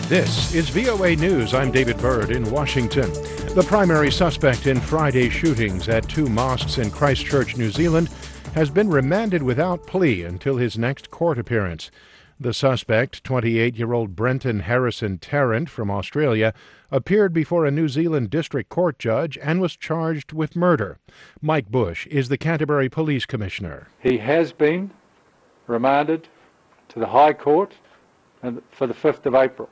This is VOA News. I'm David Byrd in Washington. The primary suspect in Friday's shootings at two mosques in Christchurch, New Zealand, has been remanded without plea until his next court appearance. The suspect, 28-year-old Brenton Harrison Tarrant from Australia, appeared before a New Zealand district court judge and was charged with murder. Mike Bush is the Canterbury Police Commissioner. He has been remanded to the High Court for the 5th of April.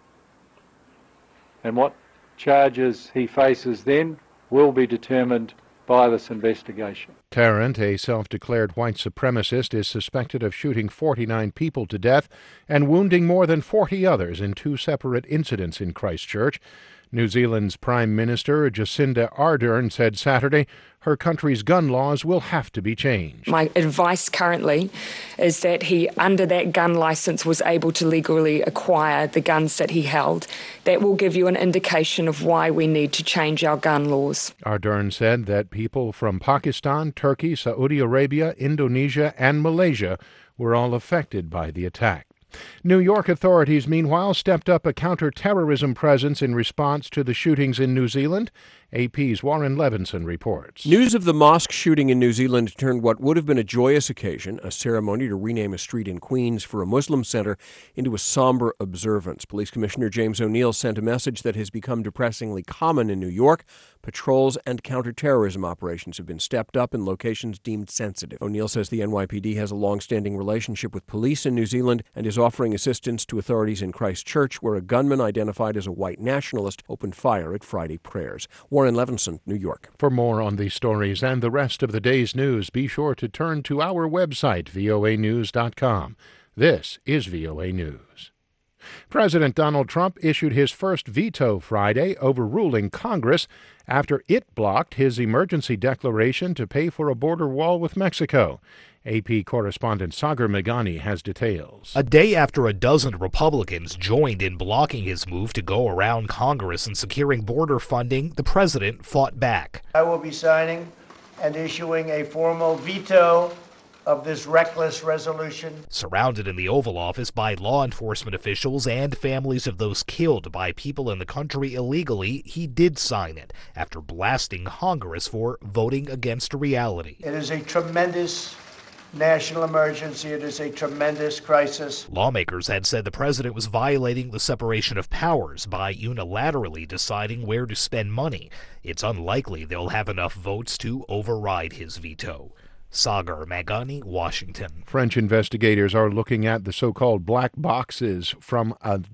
And what charges he faces then will be determined by this investigation. Tarrant, a self-declared white supremacist, is suspected of shooting 49 people to death and wounding more than 40 others in two separate incidents in Christchurch. New Zealand's Prime Minister Jacinda Ardern said Saturday her country's gun laws will have to be changed. My advice currently is that he, under that gun licence, was able to legally acquire the guns that he held. That will give you an indication of why we need to change our gun laws. Ardern said that people from Pakistan, Turkey, Saudi Arabia, Indonesia, and Malaysia were all affected by the attack. New York authorities, meanwhile, stepped up a counter-terrorism presence in response to the shootings in New Zealand. AP's Warren Levinson reports. News of the mosque shooting in New Zealand turned what would have been a joyous occasion, a ceremony to rename a street in Queens for a Muslim center, into a somber observance. Police Commissioner James O'Neill sent a message that has become depressingly common in New York. Patrols and counterterrorism operations have been stepped up in locations deemed sensitive. O'Neill says the NYPD has a long-standing relationship with police in New Zealand and is offering assistance to authorities in Christchurch, where a gunman identified as a white nationalist opened fire at Friday prayers. Warren Levinson, New York. For more on these stories and the rest of the day's news, be sure to turn to our website, voanews.com. This is VOA News. President Donald Trump issued his first veto Friday, overruling Congress after it blocked his emergency declaration to pay for a border wall with Mexico. AP correspondent Sagar Meghani has details. A day after a dozen Republicans joined in blocking his move to go around Congress and securing border funding, the president fought back. I will be signing and issuing a formal veto of this reckless resolution. Surrounded in the Oval Office by law enforcement officials and families of those killed by people in the country illegally, he did sign it after blasting Congress for voting against reality. It is a tremendous national emergency. It is a tremendous crisis. Lawmakers had said the president was violating the separation of powers by unilaterally deciding where to spend money. It's unlikely they'll have enough votes to override his veto. Sagar Meghani, Washington. French investigators are looking at the so-called black boxes from an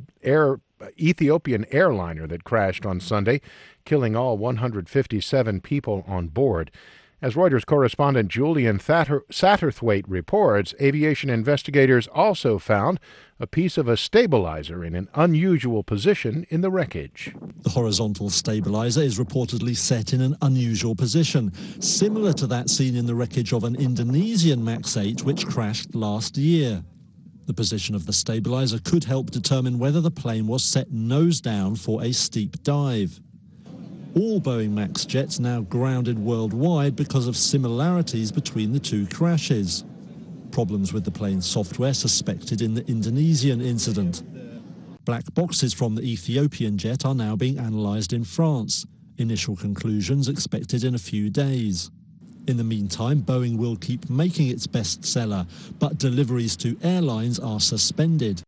Ethiopian airliner that crashed on Sunday, killing all 157 people on board. As Reuters correspondent Julian Satterthwaite reports, aviation investigators also found a piece of a stabilizer in an unusual position in the wreckage. The horizontal stabilizer is reportedly set in an unusual position, similar to that seen in the wreckage of an Indonesian MAX 8 which crashed last year. The position of the stabilizer could help determine whether the plane was set nose down for a steep dive. All Boeing MAX jets now grounded worldwide because of similarities between the two crashes. Problems with the plane's software suspected in the Indonesian incident. Black boxes from the Ethiopian jet are now being analysed in France. Initial conclusions expected in a few days. In the meantime, Boeing will keep making its bestseller, but deliveries to airlines are suspended.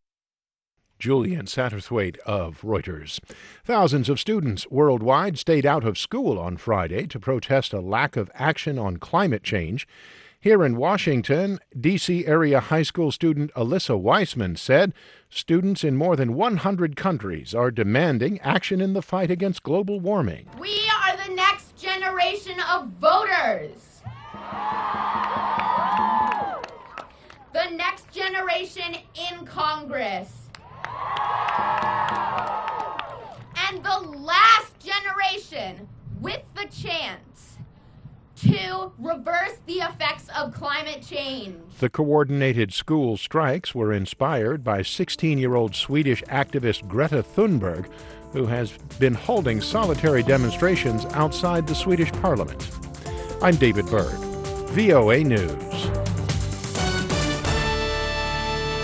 Julian Satterthwaite of Reuters. Thousands of students worldwide stayed out of school on Friday to protest a lack of action on climate change. Here in Washington, D.C. area high school student Alyssa Weissman said students in more than 100 countries are demanding action in the fight against global warming. We are the next generation of voters. The next generation in Congress. And the last generation with the chance to reverse the effects of climate change. The coordinated school strikes were inspired by 16-year-old Swedish activist Greta Thunberg, who has been holding solitary demonstrations outside the Swedish parliament. I'm David Byrd, VOA News.